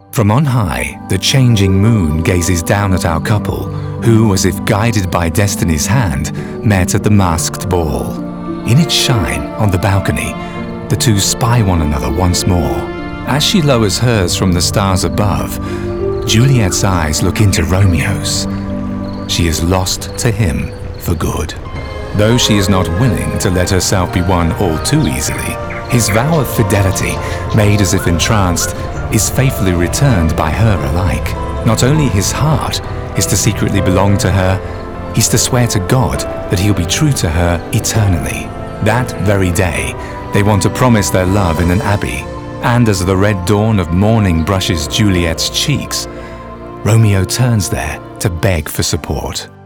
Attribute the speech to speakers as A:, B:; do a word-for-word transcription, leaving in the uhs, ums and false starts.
A: From on high, the changing moon gazes down at our couple, who, as if guided by destiny's hand, met at the masked ball. In its shine, on the balcony, the two spy one another once more. As she lowers hers from the stars above, Juliet's eyes look into Romeo's. She is lost to him for good. Though she is not willing to let herself be won all too easily, his vow of fidelity, made as if entranced, is faithfully returned by her alike. Not only his heart is to secretly belong to her, he's to swear to God that he'll be true to her eternally. That very day, they want to promise their love in an abbey, and as the red dawn of morning brushes Juliet's cheeks, Romeo turns there to beg for support.